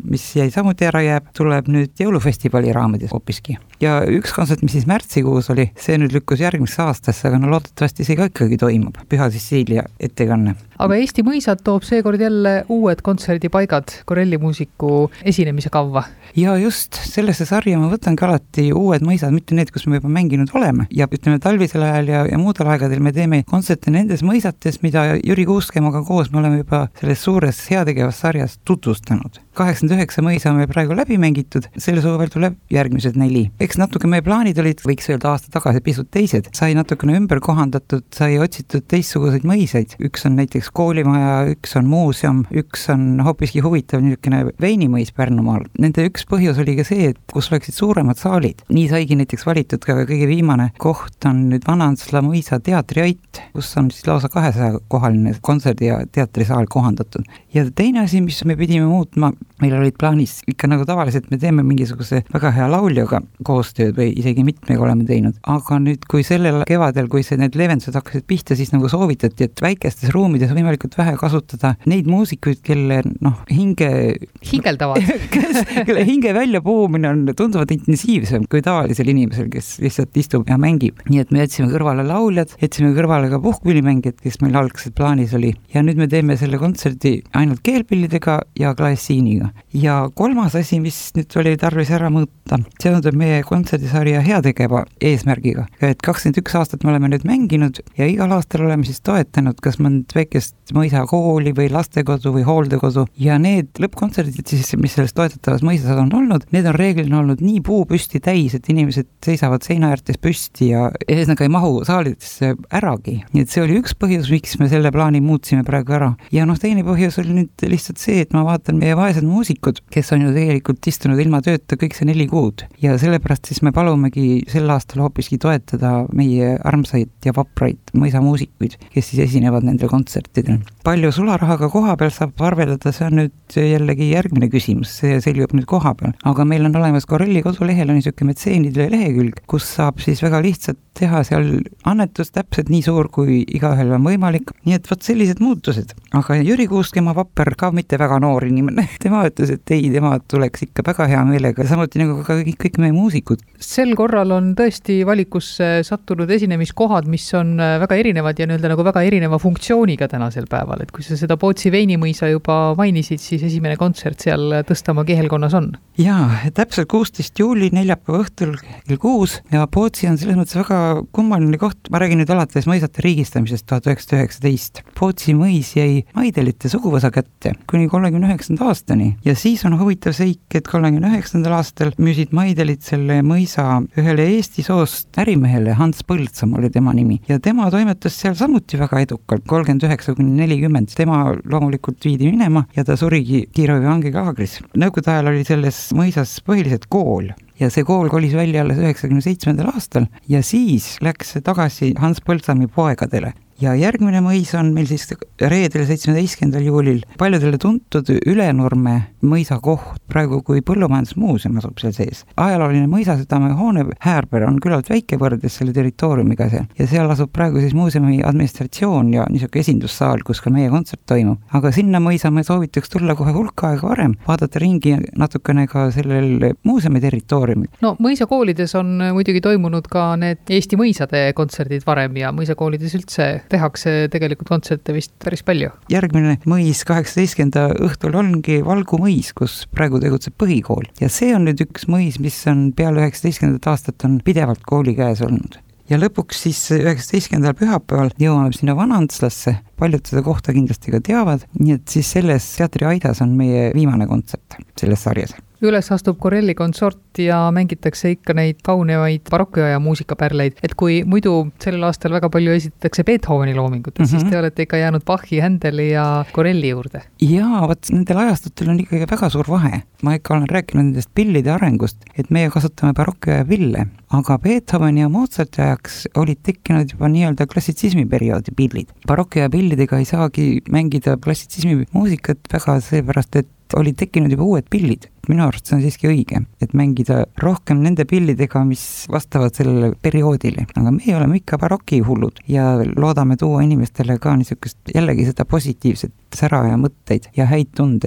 samuti ära jääb, tuleb nüüd jõulufestivali raamades hoopiski. Ja üks kontsert, mis siis märtsikuus oli, see nüüd lükkus järgmisse aastasse, aga no loodetavasti see ka ikkagi toimub, Püha Cecilia ettekanne. Aga Eesti mõisad toob seekord jälle uued kontserdipaigad korellimuusiku esinemise kavva. Ja just sellesse sarja ma võtangi alati uued mõisad, mitte need, kus me juba mänginud oleme. Ja ütleme talvisel ajal ja, ja muudel aegadel me teeme kontserte nendes mõisates, mida Jüri Kuuskemaga koos me oleme juba selles suures heategevas sarjas tutvustanud. kaheksakümmend üheksa mõisa me praegu läbi mängitud, selle suvel tuleb järgmised neli. Eks natuke meie plaanid olid, võiks öelda aasta tagasi pisut teised, sai natukene ümber kohandatud, sai otsitud teistsuguseid mõisaid. Üks on näiteks koolimaja, üks on muuseum, üks on hoopiski huvitav niisugune veinimõis Pärnumaal. Nende üks põhjus oli ka see, et kus oleksid suuremad saalid. Nii saigi näiteks valitud ka kõige viimane koht on nüüd Vana-Antsla mõisa teatriait, kus on siis lausa kahesaja kohaline kontserdi- ja teatrisaal kohandatud. Ja teine asi, mis me pidime muutma, meil olid plaanis ikka nagu tavaliselt me teeme mingisuguse väga hea lauljaga koostööd või isegi mitmega oleme teinud, aga nüüd kui sellel kevadel, kui see need leevendused hakkasid pihta, siis nagu soovitati, et väikestes ruumides võimalikult vähe kasutada neid muusikuid, kelle noh, hinge hingeldavad kes, kelle hinge väljapuhumine on tunduvalt intensiivsem kui tavalisel inimesel, kes lihtsalt istub ja mängib. Nii et me jätsime kõrvale lauljad, jätsime kõrvale ka puhkpillimängijad, kes meil algselt plaanis oli ja nüüd me teeme selle kontserdi ainult keelpillidega ja klassiiniga. Ja kolmas asi, mis nüüd oli tarvis ära mõõta, see on meie kontserdisarja heategeva eesmärgiga. Et kakskümmend üks aastat me oleme nüüd mänginud ja igal aastal oleme siis toetanud kas mõnd väikest mõisa kooli või lastekodu või hooldekodu ja need lõppkontserdid siis, mis selles toetatavas mõisas on olnud, need on reeglina olnud nii puu püsti täis, et inimesed seisavad seina äärtes püsti ja eesnaga ei mahu saalidesse äragi. Nii et see oli üks põhjus, miks me selle plaani muutsime praegu ära. Ja noh, teine põhjus oli nüüd lihtsalt see, et ma vaatan meie vaesed muusikud, kes on ju tegelikult istunud ilma tööta kõik see neli kuud ja sellepärast siis me palumegi sel aastal hoopiski toetada meie armsaid ja vapraid mõisamuusikuid, kes siis esinevad nendel kontsertidel. Palju sularahaga koha peal saab arveldada, see on nüüd jällegi järgmine küsimus, see selgub nüüd koha peal, aga meil on olemas Korelli kodulehel on niisugune metseenide lehekülg, kus saab siis väga lihtsalt teha seal annetus täpselt nii suur, kui igaühel on võimalik, nii et võt sellised muutused. Aga Jüri Kuuskema vapper ka mitte väga noor inimene, tema ütles, et ei, tema tuleks ikka väga hea meelega, samuti nagu ka kõik, kõik meie muusikud. Sel korral on tõesti valikusse sattunud esinemiskohad, mis on väga erinevad ja nii-öelda nagu väga erineva funktsiooniga tänasel päeval, et kui sa seda Pootsi veinimõisa juba mainisid, siis esimene kontsert seal Tõstamaa kihelkonnas on. Jaa, täpselt kuusteist juuli neljapäeva õhtul kell kuus ja Pootsi on selles mõttes väga kummaline koht, ma räägin nüüd alates mõisate riigistamisest tuhat üheksasada üheksateist. Pootsi mõis jäi Maidelite suguvõsa kätte kuni kolmekümne üheksanda aastani ja siis on huvitav seik, et kolmekümne üheksandal aastal müüsid Maidelit selle mõisa ühele Eesti soost ärimehele, Hans Põldsam oli tema nimi ja tema toimetas seal samuti väga edukalt, kolmkümmend üheksa kuni nelikümmend. Tema loomulikult viidi minema ja ta surigi kiirabivangi laagris. Nõukogude ajal oli selles mõisas põhiliselt kool ja see kool kolis välja alles üheksakümne seitsmendal aastal ja siis läks tagasi Hans Põldsami poegadele. Ja järgmine mõis on meil siis reedel seitsmeteistkümnendal juulil paljudele tuntud Ülenurme mõisa koht, praegu kui põllumajandusmuuseum asub seal sees. Ajalooline mõisasüdame hoone Häärber on küllalt väike võrdes selle territooriumiga seal ja seal asub praegu siis muuseumi administratsioon ja niisugune esindussaal, kus ka meie kontsert toimub. Aga sinna mõisa me soovitaks tulla kohe hulk aega varem, vaadata ringi natukene ka sellel muuseumi territooriumil. No mõisakoolides on muidugi toimunud ka need Eesti mõisade kontserdid varem ja mõisakoolides üldse tehakse tegelikult kontserte vist päris palju. Järgmine mõis kaheksateistkümnenda õhtul ongi Valgu mõis, kus praegu tegutseb põhikool. Ja see on nüüd üks mõis, mis on peale üheksateistkümnendat aastat on pidevalt kooli käes olnud. Ja lõpuks siis üheksateistkümnendal pühapäeval jõuame sinna Vana-Antslasse. Paljud seda kohta kindlasti ka teavad, nii et siis selles teatriaidas on meie viimane kontsert selles sarjas. Üles astub Korelli konsort ja mängitakse ikka neid kaunevaid barokkiaja muusikapärleid, et kui muidu sellel aastal väga palju esitatakse Beethoveni loomingut, mm -hmm. siis te olete ikka jäänud Bachi, Händeli ja Korelli juurde. Jaa, vot nendel ajastutel on ikkagi väga suur vahe. Ma ikka olen rääkinud nendest pillide arengust, et meie kasutame barokkiaja pille, aga Beethoveni ja Mozarti ajaks olid tekkinud juba nii-öelda klassitsismi perioodi pillid. Barokkiaja pillidega ei saagi mängida klassitsismi muusikat väga seepärast, et olid tekkinud juba uued pillid. Minu arust see on siiski õige, et mängida rohkem nende pillidega, mis vastavad sellele perioodile. Aga meie oleme ikka barokihullud ja loodame tuua inimestele ka niisugust jällegi seda positiivset sära ja mõtteid ja häid tundeid.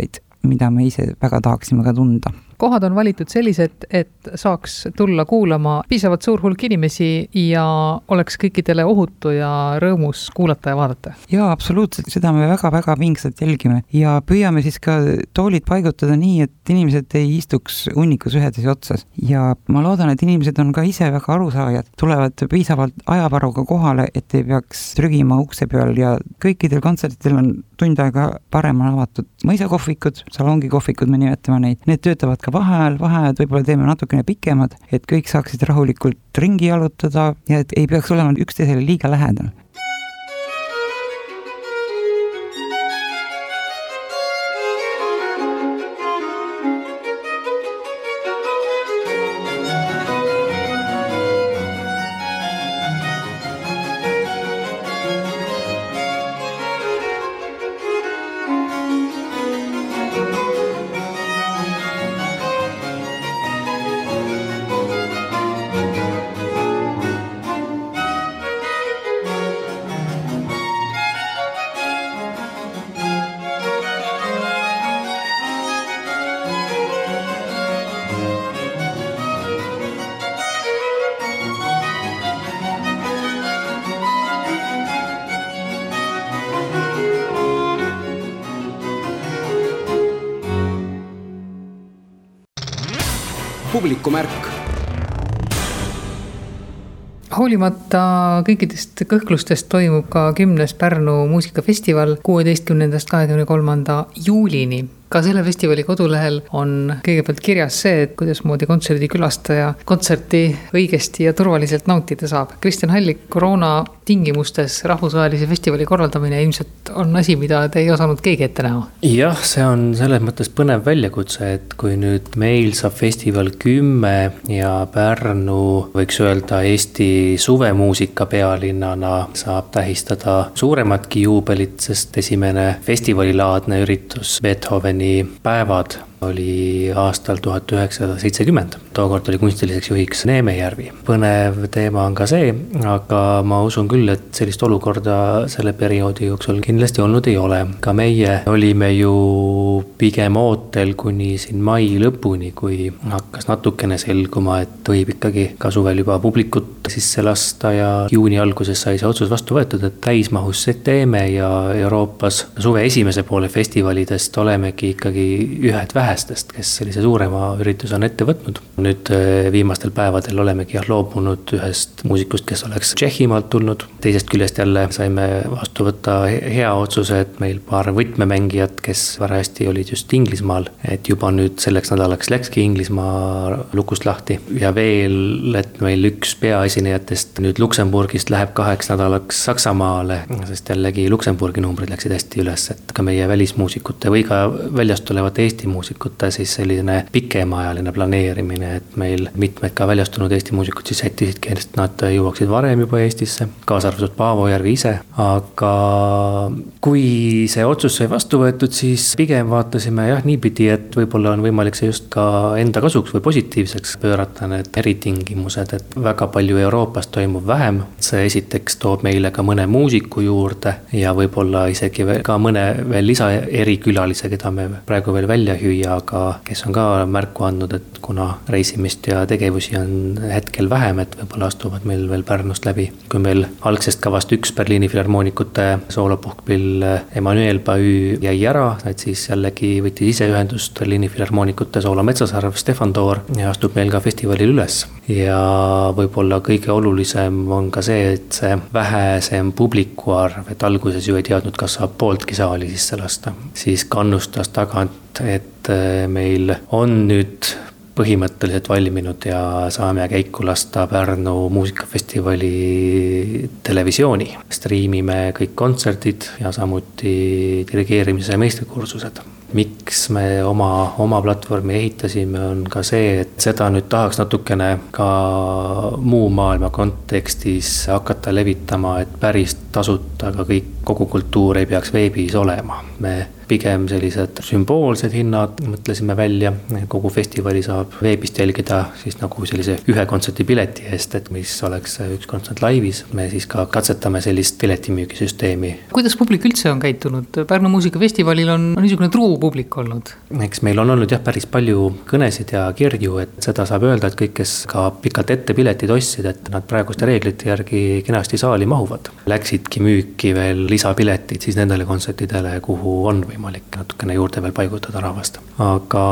mida me ise väga tahaksime ka tunda. Kohad on valitud sellised, et saaks tulla kuulama piisavalt suur hulk inimesi ja oleks kõikidele ohutu ja rõõmus kuulata ja vaadata. Jaa, absoluutselt, seda me väga-väga pingsalt jälgime ja püüame siis ka toolid paigutada nii, et inimesed ei istuks hunnikus ühedes otsas. Ja ma loodan, et inimesed on ka ise väga arusaajad, tulevad piisavalt ajaparuga kohale, et ei peaks trügima ukse peal ja kõikidel kontsertidel on tund aega parem on avatud mõisakohvikud, salongikohvikud, me nimetame neid. Need töötavad ka vaheajal, vaheajad võib-olla teeme natukene pikemad, et kõik saaksid rahulikult ringi jalutada ja et ei peaks olema üksteisele liiga lähedal. Publikumärk. Hoolimata kõikidest kõhklustest toimub ka kümnes Pärnu muusikafestival kuueteistkümnendast kahekümne kolmanda juulini. Ka selle festivali kodulehel on kõigepealt kirjas see, et kuidas moodi kontserdi külastaja kontserti õigesti ja turvaliselt nautida saab. Kristjan Hallik, koroona tingimustes rahvusvahelise festivali korraldamine ilmselt on asi, mida te ei osanud keegi ette näha. Jah, see on selles mõttes põnev väljakutse, et kui nüüd meil saab festival kümme ja Pärnu võiks öelda Eesti suvemuusika pealinnana saab tähistada suurematki juubelit, sest esimene festivalilaadne üritus Beethoveni päevad oli aastal tuhat üheksasada seitsekümmend. Tookord oli kunstiliseks juhiks Neeme Järvi. Põnev teema on ka see, aga ma usun küll, et sellist olukorda selle perioodi jooksul kindlasti olnud ei ole. Ka meie olime ju pigem ootel kuni siin mai lõpuni, kui hakkas natukene selguma, et võib ikkagi ka suvel juba publikut sisse lasta ja juuni alguses sai see otsus vastu võetud, et täismahus teeme ja Euroopas suve esimese poole festivalidest olemegi ikkagi ühed vähe kes sellise suurema üritus on ette võtnud. Nüüd viimastel päevadel olemegi jah loobunud ühest muusikust, kes oleks Tšehhimaalt tulnud. Teisest küljest jälle saime vastu võtta hea otsuse, et meil paar võtmemängijat, kes varasti olid just Inglismaal, et juba nüüd selleks nädalaks läkski Inglismaa lukust lahti. Ja veel, et meil üks peaesinejatest nüüd Luksemburgist läheb kaheks nädalaks Saksamaale, sest jällegi Luksemburgi numbrid läksid hästi üles, et ka meie välismuusikute või ka väljast olevate Eesti muusikute siis selline pikemaajaline planeerimine, et meil mitmed ka väljastunud Eesti muusikud siis sättisidki, et nad jõuaksid varem juba Eestisse, kaasa arvatud Paavo Järvi ise, aga kui see otsus sai vastu võetud, siis pigem vaatasime jah niipidi, et võib-olla on võimalik see just ka enda kasuks või positiivseks pöörata need eritingimused, et väga palju Euroopas toimub vähem, see esiteks toob meile ka mõne muusiku juurde ja võib-olla isegi ka mõne veel lisa erikülalise, keda me praegu veel välja hüüa, aga kes on ka märku andnud, et kuna reisimist ja tegevusi on hetkel vähem, et võib-olla astuvad meil veel Pärnust läbi. Kui meil algsest kavast üks Berliini filharmoonikute soolopuhkpill Emmanuel Bahü jäi ära, et siis jällegi võttis ise ühendust Berliini filharmoonikute soolo Metsasarv Stefan Toor ja astub meil ka festivalil üles. Ja võib-olla kõige olulisem on ka see, et see vähesem publikuarv, et alguses ju ei teadnud, kas saab pooltki saali sisse lasta, siis kannustas tagant, et meil on nüüd põhimõtteliselt valminud ja saame käiku lasta Pärnu muusikafestivali televisiooni. Striimime kõik kontserdid ja samuti dirigeerimise meistrikursused. Miks me oma, oma platvormi ehitasime on ka see, et seda nüüd tahaks natukene ka muu maailma kontekstis hakata levitama, et päris tasuta, aga kõik, kogu kultuur ei peaks veebis olema. Me pigem sellised sümboolsed hinnad mõtlesime välja, kogu festivali saab veebist jälgida siis nagu sellise ühe kontserti pileti eest, et mis oleks üks kontsert laivis, me siis ka katsetame sellist piletimüügisüsteemi. Kuidas publik üldse on käitunud? Pärnu muusikafestivalil on niisugune truu publik olnud. Eks meil on olnud jah päris palju kõnesid ja kirju, et seda saab öelda, et kõik, kes ka pikalt ette piletid ostsid, et nad praeguste reeglite järgi kenasti saali mahuvad. Läksidki müüki veel lisapiletid siis nendele kontsertidele, kuhu on võimalik natukene juurde veel paigutada rahvast. Aga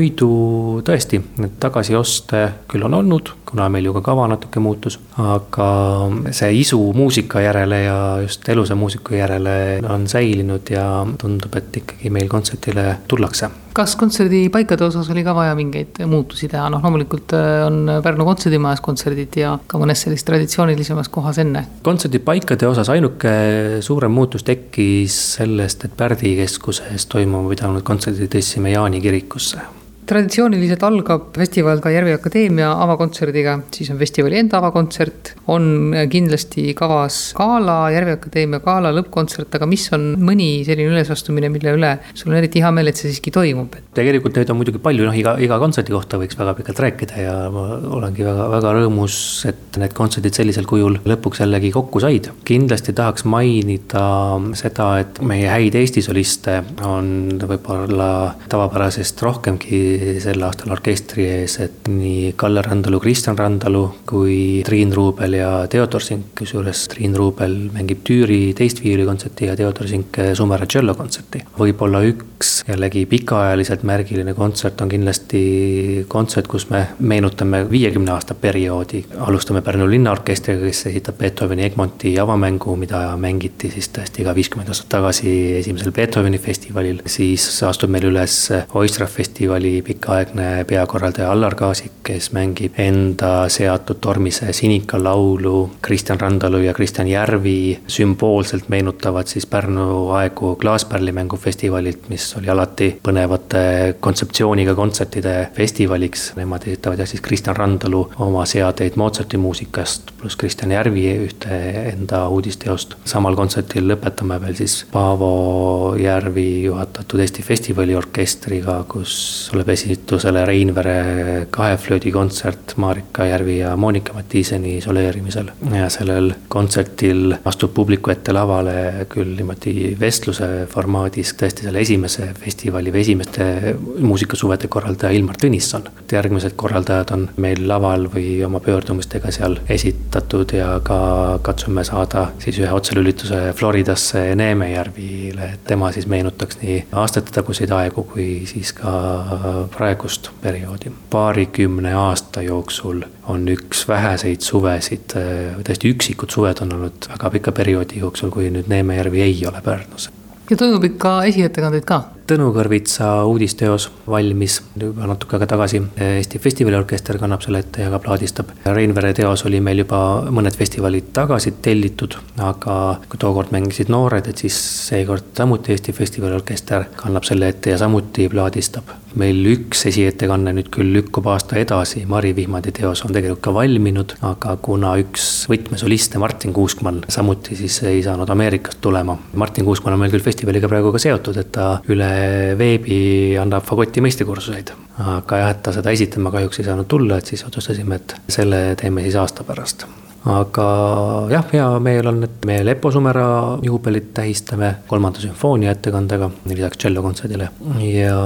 muidu tõesti, need tagasioste küll on olnud, kuna meil ju ka kava natuke muutus, aga see isu muusika järele ja just elusa muusika järele on säilinud ja tundub, et ikkagi meil kontsertile tullakse. Kas kontserdi paikade osas oli ka vaja mingeid muutusi teha? Noh, loomulikult on Pärnu kontserdimajas kontserdid ja ka mõnes sellist traditsioonilisemas kohas enne. Kontserdi paikade osas ainuke suurem muutus tekkis sellest, et Pärdi keskuses toimuma pidanud kontserdid tõstsime Jaani kirikusse. Traditsiooniliselt algab festival ka Järve Akadeemia avakontserdiga, siis on festivali enda avakontsert, on kindlasti kavas gaala, Järve Akadeemia gaala lõppkontsert, aga mis on mõni selline ülesastumine, mille üle sul on eriti hea meel, et see siiski toimub? Tegelikult neid on muidugi palju, noh, iga, iga kontserdi kohta võiks väga pikalt rääkida ja ma olengi väga, väga rõõmus, et need kontserdid sellisel kujul lõpuks jällegi kokku said. Kindlasti tahaks mainida seda, et meie häid Eesti soliste on võib-olla tavapärasest rohkemgi sel aastal orkestri ees, et nii Kalle Randalu, Kristjan Randalu kui Triin Ruubel ja Teodor Sink, kusjuures Triin Ruubel mängib tüüri teist viiulikontserti ja Teodor Sink Sumera cello kontserti. Võib-olla üks jällegi pikaajaliselt märgiline kontsert on kindlasti kontsert, kus me meenutame viiekümne aasta perioodi. Alustame Pärnu linnaorkestriga, kes esitab Beethoveni Egmonti avamängu, mida mängiti siis tõesti ka viiskümmend aastat tagasi esimesel Beethoveni festivalil. Siis astub meil üles Oistra festivali pikaaegne peakorraldaja Allar Kaasik, kes mängib enda seatud Tormise Sinika laulu. Kristjan Randalu ja Kristjan Järvi sümboolselt meenutavad siis Pärnu aegu Klaaspärli mängufestivalilt, mis oli alati põnevate kontseptsiooniga kontsertide festivaliks. Nemad esitavad jah siis Kristjan Randalu oma seadeid Mozarti muusikast, pluss Kristjan Järvi ühte enda uudisteost. Samal kontsertil lõpetame veel siis Paavo Järvi juhatatud Eesti festivali orkestriga, kus tuleb esitusele Reinvere kaheflöödi kontsert Marika Järvi ja Monika Matiiseni soleerimisel. Ja sellel kontsertil astub publiku ette lavale küll niimoodi vestluse formaadis tõesti selle esimese festivali või esimeste muusikasuvede korraldaja Ilmar Tõnisson. Järgmised korraldajad on meil laval või oma pöördumistega seal esitatud ja ka katsume saada siis ühe otselülituse Floridasse Neemejärvile, et tema siis meenutaks nii aastate taguseid aegu kui siis ka praegust perioodi. Paarikümne aasta jooksul on üks väheseid suvesid, tõesti üksikud suved on olnud väga pika perioodi jooksul, kui nüüd Neemejärvi ei ole Pärnus. Ja toimub ikka esiettekandeid ka? Tõnu Kõrvitsa uudisteos valmis juba natuke aega tagasi. Eesti festivaliorkester kannab selle ette ja ka plaadistab. Reinvere teos oli meil juba mõned festivalid tagasi tellitud, aga kui tookord mängisid noored, et siis seekord samuti Eesti festivaliorkester kannab selle ette ja samuti plaadistab. Meil üks esiettekanne nüüd küll lükkub aasta edasi, Mari Vihmandi teos on tegelikult ka valminud, aga kuna üks võtmesoliste Martin Kuuskmann samuti siis ei saanud Ameerikast tulema. Martin Kuuskmann on meil küll festivaliga praegu ka seotud, et ta üle veebi annab fagoti meistrikursuseid. Aga jah, et ta seda esitama kahjuks ei saanud tulla, et siis otsustasime, et selle teeme siis aasta pärast. Aga jah, hea meel on, et me Lepo Sumera juubelit tähistame kolmanda sümfoonia ettekandega, lisaks cello kontserdile. Ja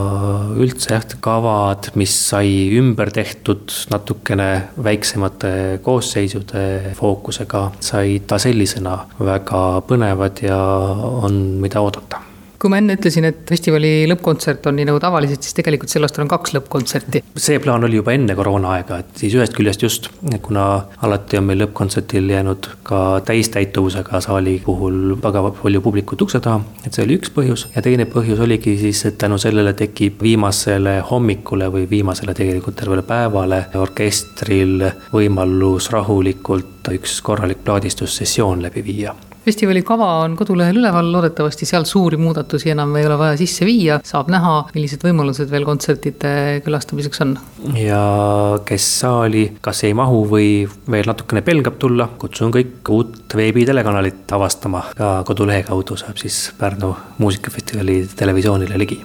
üldse jah, kavad, mis sai ümber tehtud natukene väiksemate koosseisude fookusega, sai ta sellisena väga põnevad ja on mida oodata. Kui ma enne ütlesin, et festivali lõppkontsert on nii nagu tavaliselt, siis tegelikult sel aastal on kaks lõppkontserti. See plaan oli juba enne koroona aega, et siis ühest küljest just, kuna alati on meil lõppkontsertil jäänud ka täistäituvusega saali puhul väga palju publikut ukse taha, et see oli üks põhjus. Ja teine põhjus oligi siis, et tänu sellele tekib viimasele hommikule või viimasele tegelikult tervele päevale orkestril võimalus rahulikult üks korralik plaadistussessioon läbi viia. festivali kava on kodulehel üleval, loodetavasti seal suuri muudatusi enam ei ole vaja sisse viia, saab näha, millised võimalused veel kontsertide külastamiseks on. Ja kes saali kas ei mahu või veel natukene pelgab tulla, kutsun kõik uut veebitelekanalit avastama. Ka kodulehe kaudu saab siis Pärnu muusikafestivali televisioonile ligi.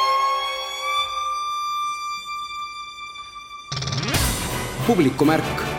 publikumärk